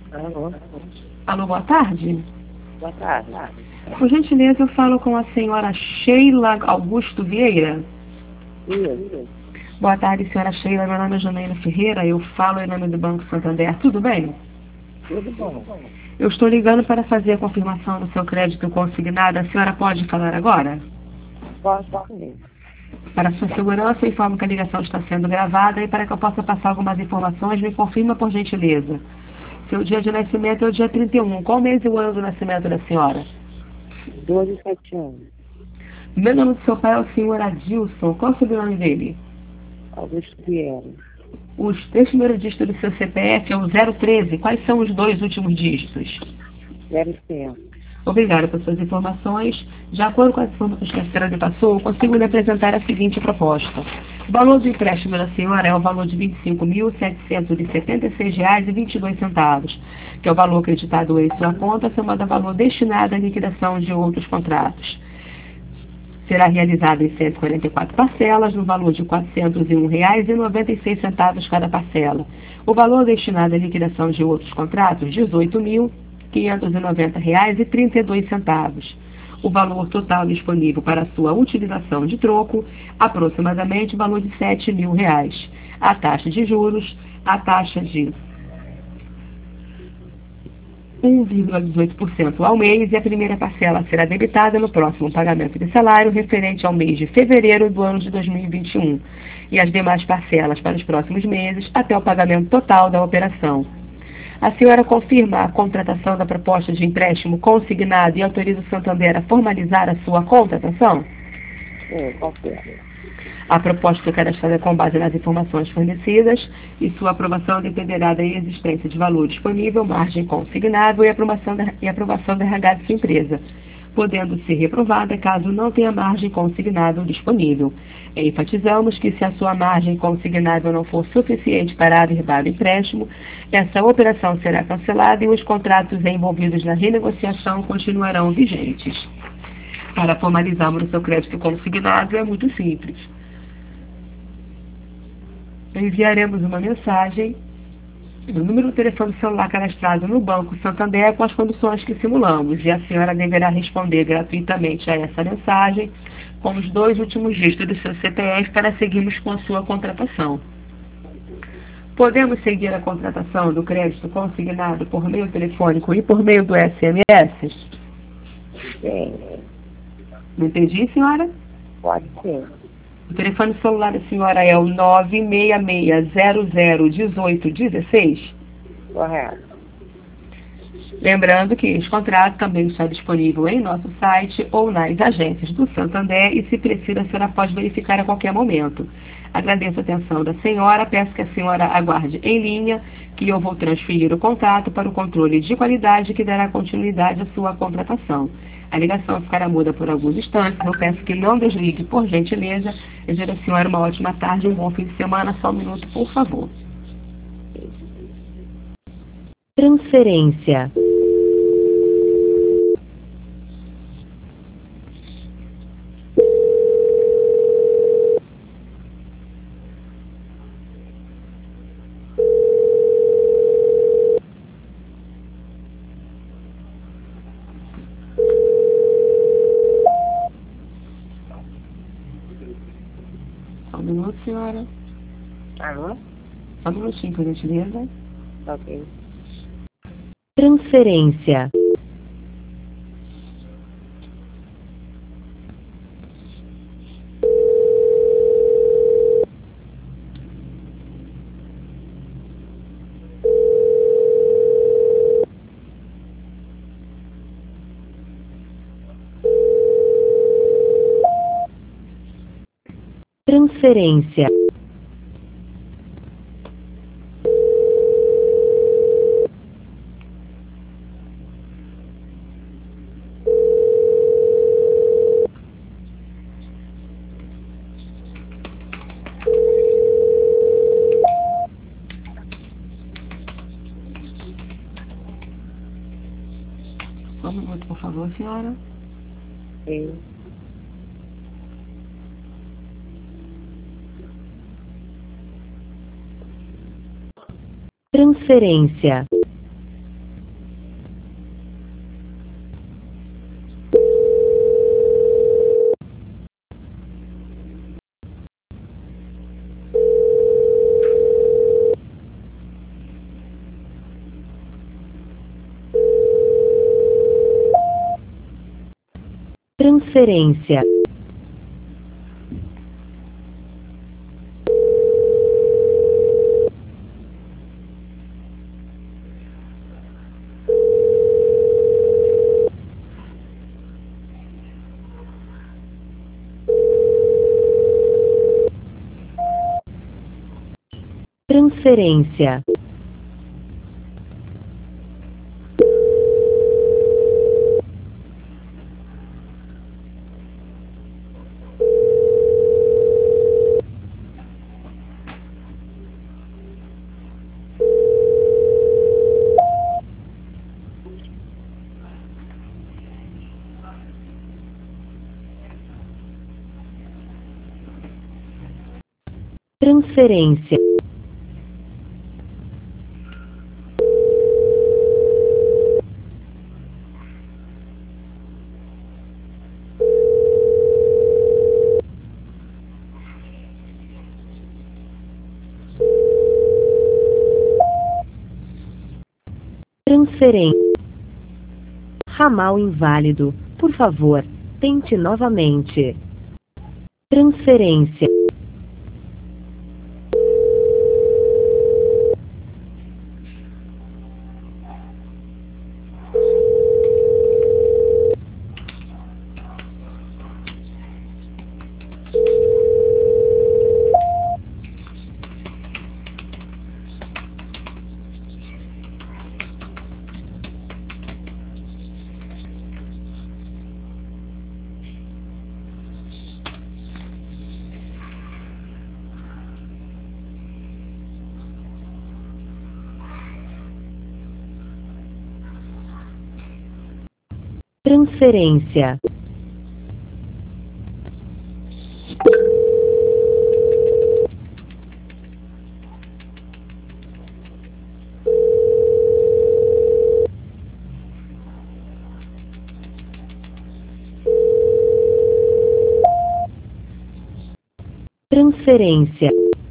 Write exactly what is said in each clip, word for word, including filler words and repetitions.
Alô? Alô, boa tarde. Boa tarde. Por gentileza, eu falo com a senhora Sheila Augusto Vieira. Isso. Boa tarde, senhora Sheila. Meu nome é Janaína Ferreira. Eu falo em nome do Banco Santander. Tudo bem? Tudo bom. Eu estou ligando para fazer a confirmação do seu crédito consignado. A senhora pode falar agora? Posso sim. Para sua segurança, eu informo que a ligação está sendo gravada e para que eu possa passar algumas informações, me confirma por gentileza. Seu dia de nascimento é o dia trinta e um. Qual mês e o ano do nascimento da senhora? doze e sete anos. O meu nome do seu pai é o senhor Adilson. Qual é o sobrenome dele? Augusto Vieira. Os três primeiros dígitos do seu C P F é o zero treze. Quais são os dois últimos dígitos? zero cem. Obrigada por suas informações. De acordo com as informações que a senhora me passou, eu consigo lhe apresentar a seguinte proposta. O valor do empréstimo da senhora é o valor de vinte e cinco mil, setecentos e setenta e seis reais e vinte e dois centavos, que é o valor acreditado em sua conta, somado ao valor destinado à liquidação de outros contratos. Será realizado em cento e quarenta e quatro parcelas, no valor de quatrocentos e um reais e noventa e seis centavos cada parcela. O valor destinado à liquidação de outros contratos, dezoito mil, quinhentos e noventa reais e trinta e dois centavos. O valor total disponível para sua utilização de troco, aproximadamente o valor de sete mil reais. A taxa de juros, a taxa de um vírgula dezoito por cento ao mês e a primeira parcela será debitada no próximo pagamento de salário referente ao mês de fevereiro do ano de dois mil e vinte e um e as demais parcelas para os próximos meses até o pagamento total da operação. A senhora confirma a contratação da proposta de empréstimo consignado e autoriza o Santander a formalizar a sua contratação? Sim, confere. A proposta cadastrada é com base nas informações fornecidas e sua aprovação dependerá da existência de valor disponível, margem consignável e aprovação da, e aprovação da R H de sua empresa, podendo ser reprovada caso não tenha margem consignável disponível. Enfatizamos que se a sua margem consignável não for suficiente para averbar o empréstimo, essa operação será cancelada e os contratos envolvidos na renegociação continuarão vigentes. Para formalizarmos o seu crédito consignado é muito simples. Enviaremos uma mensagem no número do telefone celular cadastrado no Banco Santander com as condições que simulamos e a senhora deverá responder gratuitamente a essa mensagem com os dois últimos dígitos do seu C P F para seguirmos com a sua contratação. Podemos seguir a contratação do crédito consignado por meio telefônico e por meio do S M S? Sim, Não entendi, senhora? pode ser. O telefone celular da senhora é o nove seis seis zero zero um oito um seis. Correto. Lembrando que esse contrato também está disponível em nosso site ou nas agências do Santander e, se precisa, a senhora pode verificar a qualquer momento. Agradeço a atenção da senhora, peço que a senhora aguarde em linha, que eu vou transferir o contato para o controle de qualidade que dará continuidade à sua contratação. A ligação ficará muda por alguns instantes, eu peço que não desligue, por gentileza. Desejo à senhora uma ótima tarde e um bom fim de semana. Só um minuto, por favor. Transferência. Só um minuto, senhora. Alô? Só um minutinho, por gentileza. Ok. Transferência. Transferência. Só um minuto, por favor, senhora. Sim. Transferência. Transferência. Transferência. Transferência. Transferência. Ramal inválido. Por favor, tente novamente. Transferência. Transferência. Transferência.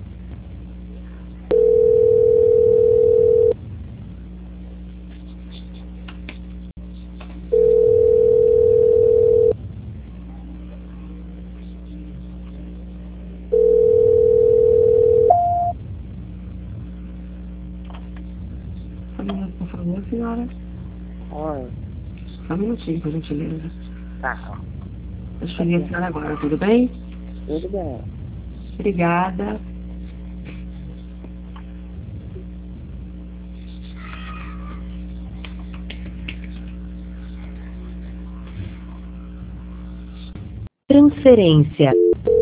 Só um minuto, por favor, senhora. Oi. Só um minutinho, por gentileza. Tá. Deixa eu ver a senhora agora, tudo bem? Tudo bem. Obrigada. Transferência.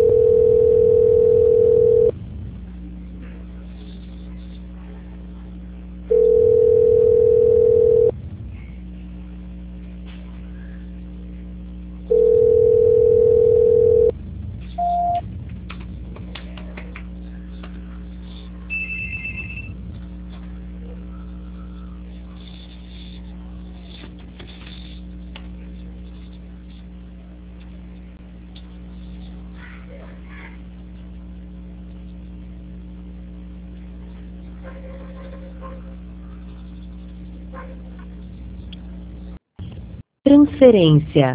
Transferência.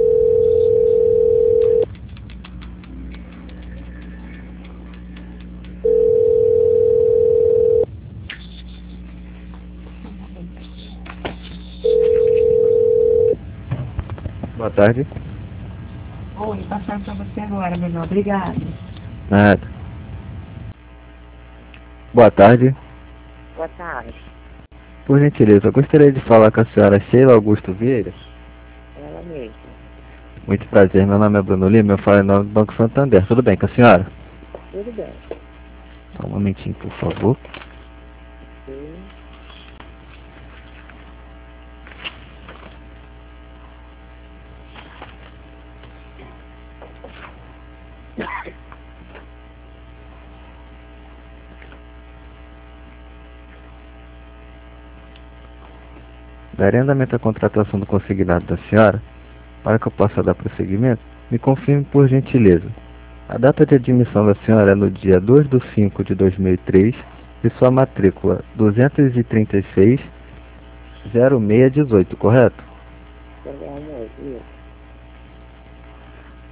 Boa tarde. Oi, passando para você agora, melhor. Obrigada. Nada. Boa tarde. Boa tarde. Por gentileza, eu gostaria de falar com a senhora Sheila Augusto Vieira. Ela mesma. Muito prazer, meu nome é Bruno Lima, eu falo em nome do Banco Santander. Tudo bem com a senhora? Tudo bem. Só um momentinho, por favor. Sim. Darei andamento à contratação do consignado da senhora. Para que eu possa dar prosseguimento, me confirme por gentileza. A data de admissão da senhora é no dia dois de cinco de dois mil e três e sua matrícula duzentos e trinta e seis, zero seis dezoito, correto? Também é muito, isso.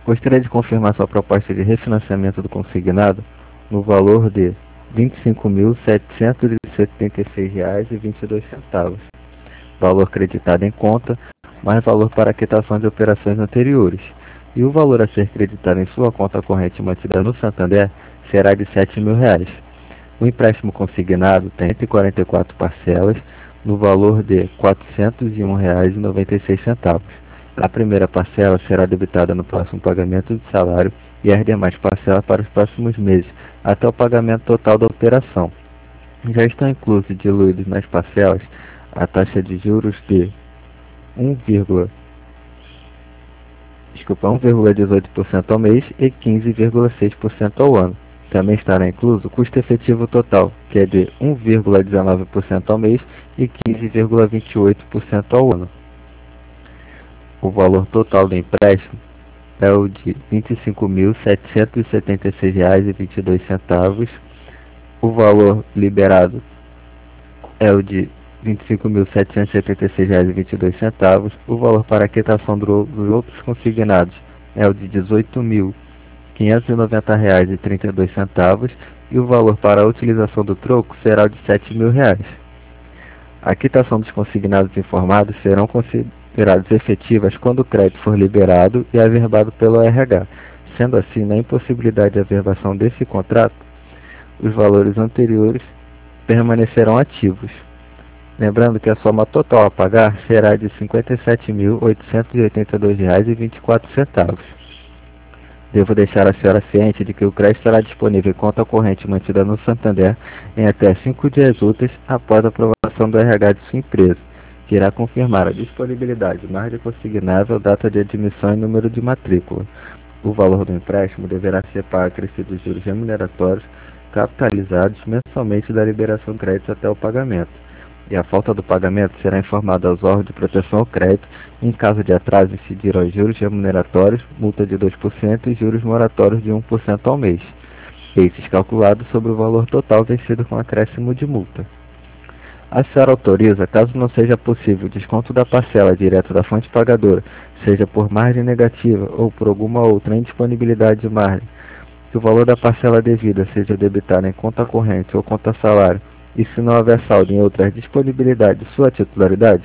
Gostaria de confirmar sua proposta de refinanciamento do consignado no valor de vinte e cinco mil setecentos e setenta e seis reais e vinte e dois centavos. Valor creditado em conta, mais valor para quitação de operações anteriores. E o valor a ser creditado em sua conta corrente mantida no Santander será de sete mil reais. O empréstimo consignado tem cento e quarenta e quatro parcelas, no valor de quatrocentos e um reais e noventa e seis centavos. A primeira parcela será debitada no próximo pagamento de salário e as demais parcelas para os próximos meses, até o pagamento total da operação. Já estão inclusos e diluídos nas parcelas a taxa de juros de um vírgula dezoito por cento ao mês e quinze vírgula seis por cento ao ano. Também estará incluso o custo efetivo total, que é de um vírgula dezenove por cento ao mês e quinze vírgula vinte e oito por cento ao ano. O valor total do empréstimo é o de vinte e cinco mil setecentos e setenta e seis reais e vinte e dois centavos. O valor liberado é o de vinte e cinco mil setecentos e setenta e seis reais e vinte e dois centavos. O valor para a quitação dos outros consignados é o de dezoito mil quinhentos e noventa reais e trinta e dois centavos e o valor para a utilização do troco será o de sete mil reais. A quitação dos consignados informados serão consideradas efetivas quando o crédito for liberado e averbado pelo R H. Sendo assim, na impossibilidade de averbação desse contrato, os valores anteriores permanecerão ativos. Lembrando que a soma total a pagar será de cinquenta e sete mil oitocentos e oitenta e dois reais e vinte e quatro centavos. Devo deixar a senhora ciente de que o crédito estará disponível em conta corrente mantida no Santander em até cinco dias úteis após a aprovação do R H de sua empresa, que irá confirmar a disponibilidade, margem consignável, data de admissão e número de matrícula. O valor do empréstimo deverá ser pago acrescidos juros remuneratórios capitalizados mensalmente da liberação do crédito até o pagamento. E a falta do pagamento será informada aos órgãos de proteção ao crédito. Em caso de atraso, incidirão os juros remuneratórios, multa de dois por cento e juros moratórios de um por cento ao mês, esses calculados sobre o valor total vencido com acréscimo de multa. A senhora autoriza, caso não seja possível o desconto da parcela direto da fonte pagadora, seja por margem negativa ou por alguma outra indisponibilidade de margem, que o valor da parcela devida seja debitado em conta corrente ou conta salário, e se não houver saldo em outras disponibilidades de sua titularidade?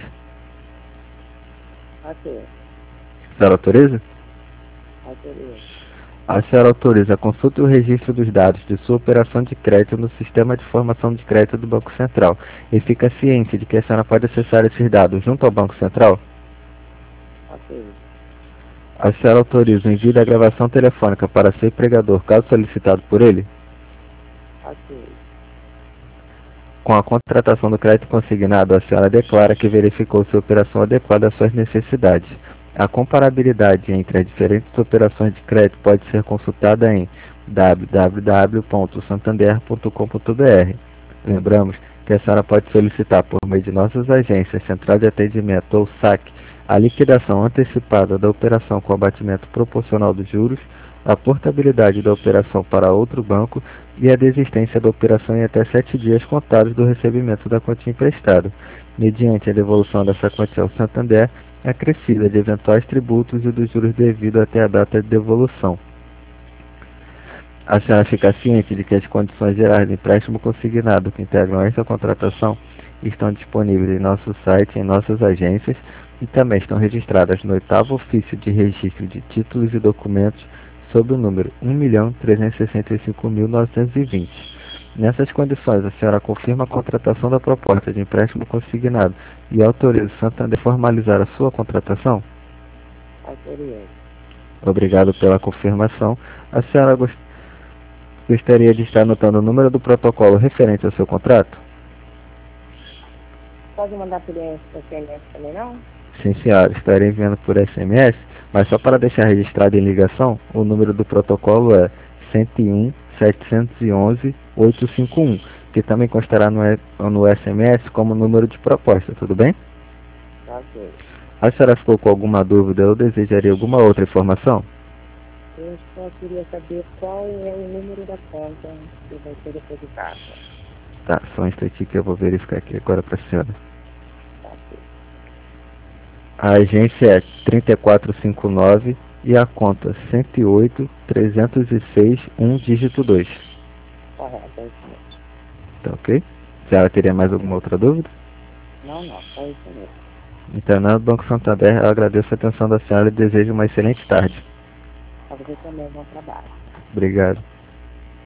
Ok. A senhora autoriza? Autoriza. A senhora autoriza a consulta e o registro dos dados de sua operação de crédito no Sistema de Informação de Crédito do Banco Central e fica ciente de que a senhora pode acessar esses dados junto ao Banco Central? Ok. A senhora autoriza o envio da gravação telefônica para seu empregador, caso solicitado por ele? Ok. Com a contratação do crédito consignado, a senhora declara que verificou se a operação adequada às suas necessidades. A comparabilidade entre as diferentes operações de crédito pode ser consultada em w w w ponto santander ponto com ponto b r. Lembramos que a senhora pode solicitar por meio de nossas agências, Central de Atendimento ou S A C, a liquidação antecipada da operação com abatimento proporcional dos juros, a portabilidade da operação para outro banco e a desistência da operação em até sete dias contados do recebimento da quantia emprestada, mediante a devolução dessa quantia ao Santander, acrescida de eventuais tributos e dos juros devidos até a data de devolução. A senhora fica ciente de que as condições gerais do empréstimo consignado que integram essa contratação estão disponíveis em nosso site e em nossas agências e também estão registradas no oitavo ofício de registro de títulos e documentos sob o número um milhão trezentos e sessenta e cinco mil novecentos e vinte. Nessas condições, a senhora confirma a contratação da proposta de empréstimo consignado e autoriza o Santander a formalizar a sua contratação? Autoriza. Obrigado pela confirmação. A senhora gost... gostaria de estar anotando o número do protocolo referente ao seu contrato? Pode mandar por S M S também, não? Sim, senhora. Estarei enviando por S M S, mas só para deixar registrado em ligação, o número do protocolo é cento e um, setecentos e onze, oitocentos e cinquenta e um, que também constará no, no S M S como número de proposta, tudo bem? Ok. A senhora ficou com alguma dúvida ou desejaria alguma outra informação? Eu só queria saber qual é o número da conta que vai ser depositada. Tá, só um instantinho que eu vou verificar aqui agora para a senhora. Ok. A agência é três quatro cinco nove, e a conta cento e oito, trezentos e seis, um dígito dois. Correto, é isso mesmo. Tá ok? A senhora teria mais alguma outra dúvida? Não, não, só isso mesmo. Então, no Banco Santander, eu agradeço a atenção da senhora e desejo uma excelente tarde. Para você também, bom trabalho. Obrigado.